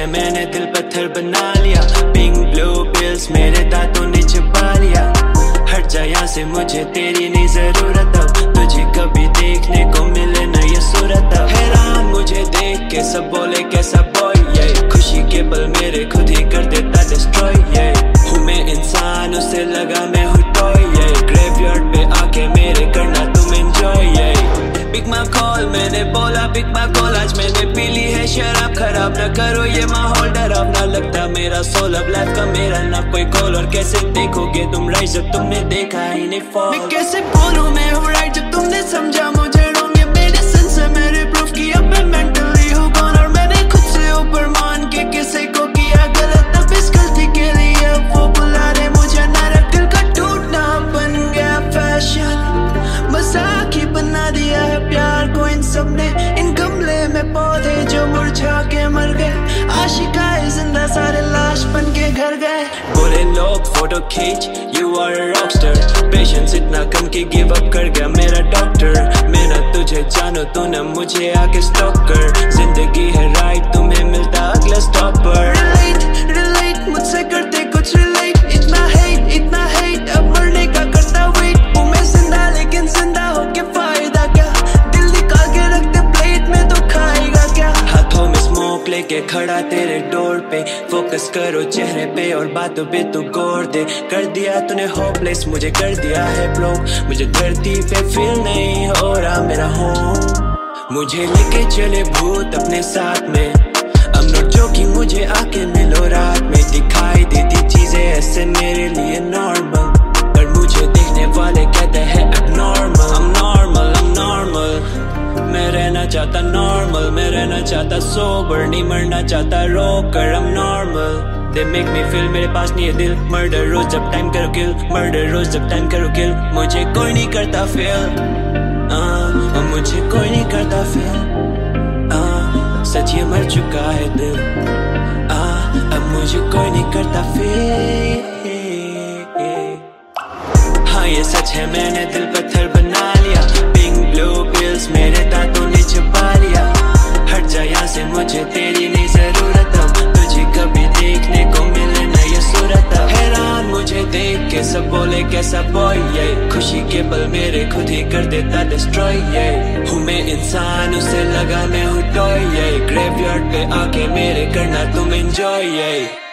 मैंने दिल पत्थर बना लिया। पिंक ब्लू पिल्स मेरे दांतों ने छुपा लिया। हट जा यहाँ से, मुझे तेरी नहीं जरूरत अब। तुझे कभी देखने को मिले न ये सूरत अब। हैरान मुझे देख के सब बोले कैसा बॉय ये। खुशी के पल मेरे खुद ही कर देता डिस्ट्रॉय ये। हूँ मैं इंसान उससे लगा मैं हूँ टॉय ये। ग्रेवयार्ड पे आके मेरे करना तुम एंजॉय ये। पिक माय कॉल मैंने बोला पिक माय कॉल। आज मैंने पी ली है शराब, खराब ना करो ये माहौल डराव ना लगता मेरा सोल। अब लाइफ का मेरा ना कोई कॉल। और कैसे देखोगे तुम राइट जब तुमने देखा ही नहीं फॉल। मैं कैसे बोलूं मैं हूँ राइट जब तुमने समझा मुझे रॉन्ग। ये मेरे सेंस है मेरे प्रूफ की अब मैं मेंटली हूँ गॉन। और मैंने खुद से ऊपर मान के किसी को किया गलत। अब इस गलती के लिए अब वो बुला रहे मुझे नरक। दिल का टूटना बन गया फैशन, मजाक ही बना दिया है प्यार को इन सब ने। इन गमले में पौधे जो मुरझा के मर गए। आशिकाएं जिंदा सारे लाश बन के घर गए। बोले लोग फोटो खींच you are a rockstar. Patience इतना कम कि गिव अप कर गया मेरा डॉक्टर। मैं ना तुझे जानो तू ना मुझे आके स्टॉक कर। जिंदगी है राइट तुम्हें मिलता अगला स्टॉप पर। रिलेट रिलेट मुझसे करते कुछ रिलेट। इतना हेट अब मरने का करता वेट। हूँ मैं जिंदा लेकिन जिंदा होके फायदा क्या। दिल निकाल के रखते प्लेट में तो खाएगा क्या। हाथों में स्मोक लेके खड़ा तेरे डोर पे। फोकस करो चेहरे पे और बातों पे तू गौर दे। कर दिया तूने होपलेस मुझे कर दिया है ब्लॉक। मुझे धरती पे फील नहीं हो रहा मेरा होम। मुझे लेके चले भूत अपने साथ में। I'm not joking मुझे आके मिलो रात में। दिखाई देती चीजें ऐसे मेरे लिए नॉर्मल, पर मुझे देखने वाले कहते हैं abnormal। I'm normal मैं रहना चाहता नॉर्मल। मैं रहना चाहता सोबर, नहीं मरना चाहता रोकर। I'm normal They make me feel मेरे पास नहीं है दिल। मर्डर रोज जब टाइम करो किल, मर्डर रोज जब टाइम करो किल। मुझे कोई नहीं करता फील, मुझे कोई नहीं करता फील। सच ये मर चुका है दिल। अब मुझे कोई नहीं करता फील। हाँ ये सच है मैंने दिल पत्थर बना लिया। पिंक ब्लू पिल्स मेरे दांतों ने छुपा लिया। हट जा यहाँ से, मुझे तेरी नहीं जरूरत अब। तुझे कभी देखने को मिले ना ये सूरत अब। हैरान मुझे देख के सब बोले कैसा बॉय ये। खुशी के पल मेरे खुद ही कर देता डिस्ट्रॉय ये। हूँ मैं इंसान उससे लगा मैं हूँ टॉय ये। ग्रेवयार्ड पे आके मेरे करना तुम एंजॉय ये।